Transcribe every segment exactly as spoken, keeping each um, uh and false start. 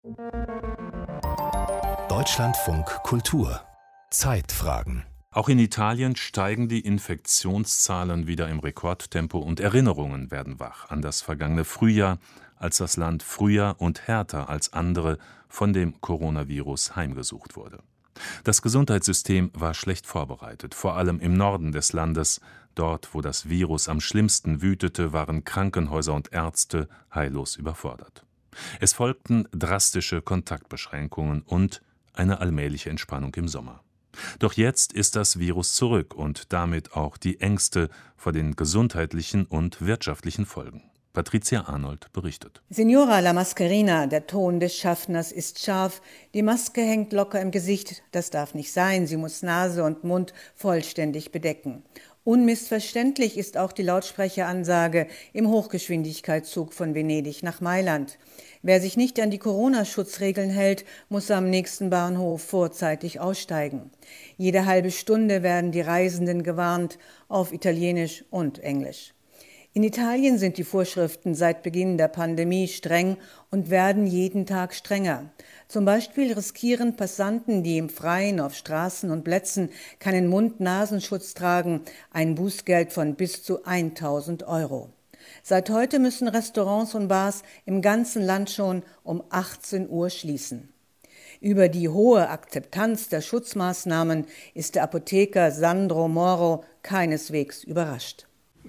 Deutschlandfunk Kultur Zeitfragen. Auch in Italien steigen die Infektionszahlen wieder im Rekordtempo und Erinnerungen werden wach an das vergangene Frühjahr, als das Land früher und härter als andere von dem Coronavirus heimgesucht wurde. Das Gesundheitssystem war schlecht vorbereitet, vor allem im Norden des Landes. Dort, wo das Virus am schlimmsten wütete, waren Krankenhäuser und Ärzte heillos überfordert. Es folgten drastische Kontaktbeschränkungen und eine allmähliche Entspannung im Sommer. Doch jetzt ist das Virus zurück und damit auch die Ängste vor den gesundheitlichen und wirtschaftlichen Folgen. Patricia Arnold berichtet. Signora la Mascherina, der Ton des Schaffners ist scharf, die Maske hängt locker im Gesicht, das darf nicht sein, sie muss Nase und Mund vollständig bedecken. Unmissverständlich ist auch die Lautsprecheransage im Hochgeschwindigkeitszug von Venedig nach Mailand. Wer sich nicht an die Corona-Schutzregeln hält, muss am nächsten Bahnhof vorzeitig aussteigen. Jede halbe Stunde werden die Reisenden gewarnt, auf Italienisch und Englisch. In Italien sind die Vorschriften seit Beginn der Pandemie streng und werden jeden Tag strenger. Zum Beispiel riskieren Passanten, die im Freien auf Straßen und Plätzen keinen Mund-Nasenschutz tragen, ein Bußgeld von bis zu tausend Euro. Seit heute müssen Restaurants und Bars im ganzen Land schon um achtzehn Uhr schließen. Über die hohe Akzeptanz der Schutzmaßnahmen ist der Apotheker Sandro Moro keineswegs überrascht.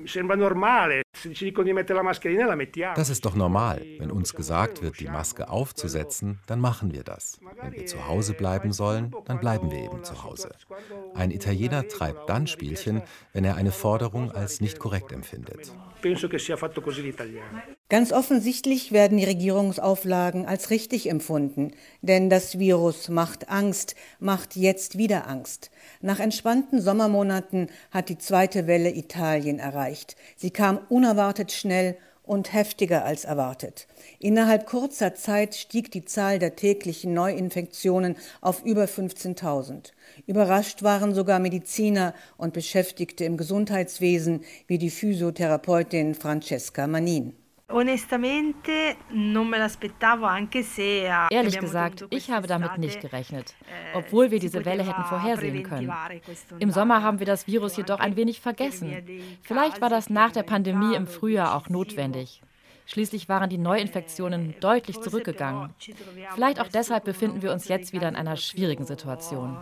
Das ist doch normal. Wenn uns gesagt wird, die Maske aufzusetzen, dann machen wir das. Wenn wir zu Hause bleiben sollen, dann bleiben wir eben zu Hause. Ein Italiener treibt dann Spielchen, wenn er eine Forderung als nicht korrekt empfindet. Ganz offensichtlich werden die Regierungsauflagen als richtig empfunden, denn das Virus macht Angst, macht jetzt wieder Angst. Nach entspannten Sommermonaten hat die zweite Welle Italien erreicht. Sie kam unerwartet schnell und heftiger als erwartet. Innerhalb kurzer Zeit stieg die Zahl der täglichen Neuinfektionen auf über fünfzehntausend. Überrascht waren sogar Mediziner und Beschäftigte im Gesundheitswesen wie die Physiotherapeutin Francesca Manin. Ehrlich gesagt, ich habe damit nicht gerechnet, obwohl wir diese Welle hätten vorhersehen können. Im Sommer haben wir das Virus jedoch ein wenig vergessen. Vielleicht war das nach der Pandemie im Frühjahr auch notwendig. Schließlich waren die Neuinfektionen deutlich zurückgegangen. Vielleicht auch deshalb befinden wir uns jetzt wieder in einer schwierigen Situation.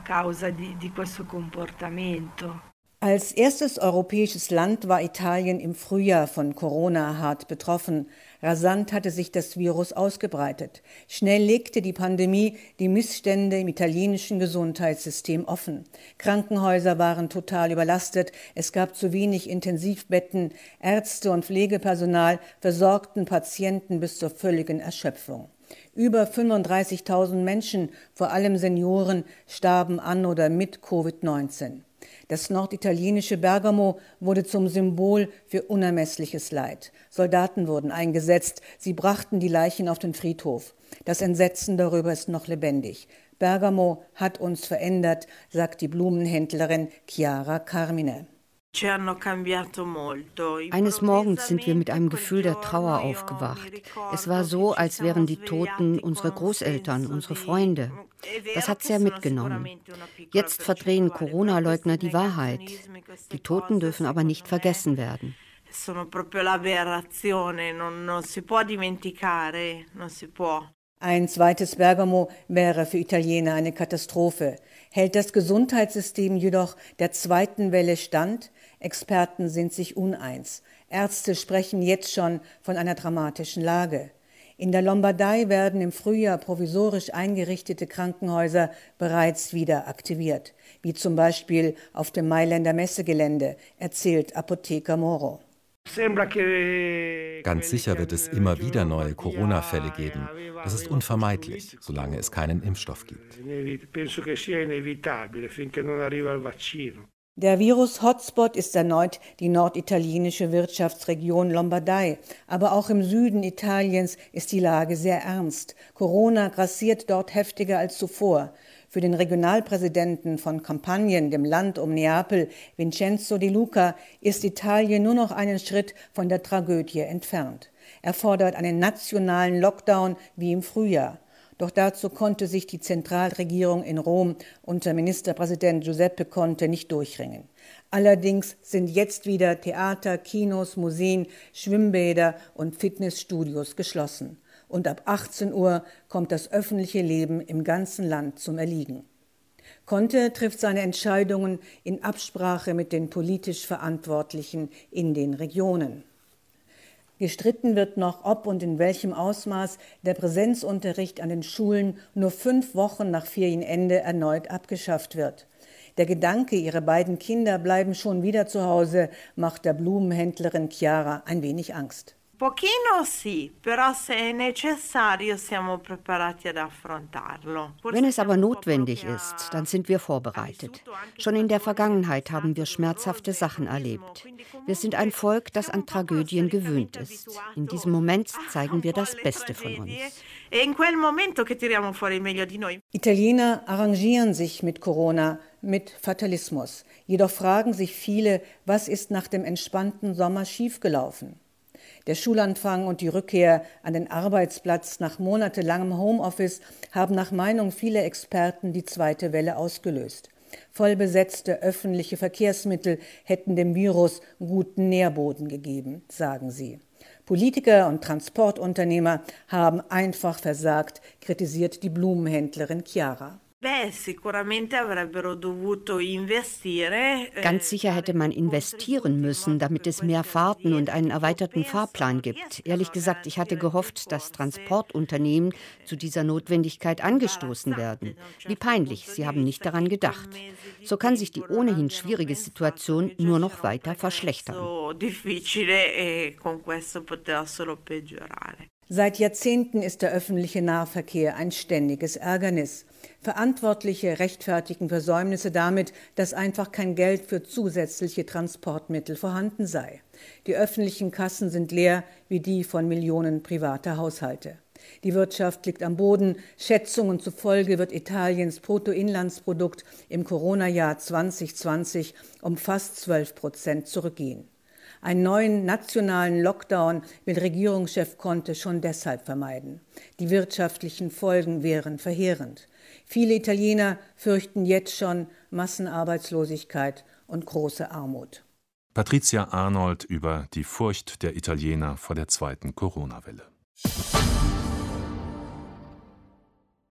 Als erstes europäisches Land war Italien im Frühjahr von Corona hart betroffen. Rasant hatte sich das Virus ausgebreitet. Schnell legte die Pandemie die Missstände im italienischen Gesundheitssystem offen. Krankenhäuser waren total überlastet, es gab zu wenig Intensivbetten, Ärzte und Pflegepersonal versorgten Patienten bis zur völligen Erschöpfung. Über fünfunddreißigtausend Menschen, vor allem Senioren, starben an oder mit Covid neunzehn. Das norditalienische Bergamo wurde zum Symbol für unermessliches Leid. Soldaten wurden eingesetzt, sie brachten die Leichen auf den Friedhof. Das Entsetzen darüber ist noch lebendig. Bergamo hat uns verändert, sagt die Blumenhändlerin Chiara Carmine. Eines Morgens sind wir mit einem Gefühl der Trauer aufgewacht. Es war so, als wären die Toten unsere Großeltern, unsere Freunde. Das hat sehr mitgenommen. Jetzt verdrehen Corona-Leugner die Wahrheit. Die Toten dürfen aber nicht vergessen werden. Ein zweites Bergamo wäre für Italiener eine Katastrophe. Hält das Gesundheitssystem jedoch der zweiten Welle stand? Experten sind sich uneins. Ärzte sprechen jetzt schon von einer dramatischen Lage. In der Lombardei werden im Frühjahr provisorisch eingerichtete Krankenhäuser bereits wieder aktiviert, wie zum Beispiel auf dem Mailänder Messegelände, erzählt Apotheker Moro. Ganz sicher wird es immer wieder neue Corona-Fälle geben. Das ist unvermeidlich, solange es keinen Impfstoff gibt. Der Virus-Hotspot ist erneut die norditalienische Wirtschaftsregion Lombardei. Aber auch im Süden Italiens ist die Lage sehr ernst. Corona grassiert dort heftiger als zuvor. Für den Regionalpräsidenten von Campagnen, dem Land um Neapel, Vincenzo De Luca, ist Italien nur noch einen Schritt von der Tragödie entfernt. Er fordert einen nationalen Lockdown wie im Frühjahr. Doch dazu konnte sich die Zentralregierung in Rom unter Ministerpräsident Giuseppe Conte nicht durchringen. Allerdings sind jetzt wieder Theater, Kinos, Museen, Schwimmbäder und Fitnessstudios geschlossen. Und ab achtzehn Uhr kommt das öffentliche Leben im ganzen Land zum Erliegen. Conte trifft seine Entscheidungen in Absprache mit den politisch Verantwortlichen in den Regionen. Gestritten wird noch, ob und in welchem Ausmaß der Präsenzunterricht an den Schulen nur fünf Wochen nach Ferienende erneut abgeschafft wird. Der Gedanke, ihre beiden Kinder bleiben schon wieder zu Hause, macht der Blumenhändlerin Chiara ein wenig Angst. Pochino sì, però se è necessario siamo preparati ad affrontarlo. Wenn es aber notwendig ist, dann sind wir vorbereitet. Schon in der Vergangenheit haben wir schmerzhafte Sachen erlebt. Wir sind ein Volk, das an Tragödien gewöhnt ist. In diesem Moment zeigen wir das Beste von uns. Italiener arrangieren sich mit Corona, mit Fatalismus. Jedoch fragen sich viele, was ist nach dem entspannten Sommer schiefgelaufen? Der Schulanfang und die Rückkehr an den Arbeitsplatz nach monatelangem Homeoffice haben nach Meinung vieler Experten die zweite Welle ausgelöst. Vollbesetzte öffentliche Verkehrsmittel hätten dem Virus guten Nährboden gegeben, sagen sie. Politiker und Transportunternehmer haben einfach versagt, kritisiert die Blumenhändlerin Chiara. Ganz sicher hätte man investieren müssen, damit es mehr Fahrten und einen erweiterten Fahrplan gibt. Ehrlich gesagt, ich hatte gehofft, dass Transportunternehmen zu dieser Notwendigkeit angestoßen werden. Wie peinlich, sie haben nicht daran gedacht. So kann sich die ohnehin schwierige Situation nur noch weiter verschlechtern. Seit Jahrzehnten ist der öffentliche Nahverkehr ein ständiges Ärgernis. Verantwortliche rechtfertigen Versäumnisse damit, dass einfach kein Geld für zusätzliche Transportmittel vorhanden sei. Die öffentlichen Kassen sind leer wie die von Millionen privater Haushalte. Die Wirtschaft liegt am Boden. Schätzungen zufolge wird Italiens Bruttoinlandsprodukt im Corona-Jahr zwanzig zwanzig um fast zwölf Prozent zurückgehen. Einen neuen nationalen Lockdown will Regierungschef Conte schon deshalb vermeiden. Die wirtschaftlichen Folgen wären verheerend. Viele Italiener fürchten jetzt schon Massenarbeitslosigkeit und große Armut. Patricia Arnold über die Furcht der Italiener vor der zweiten Corona-Welle.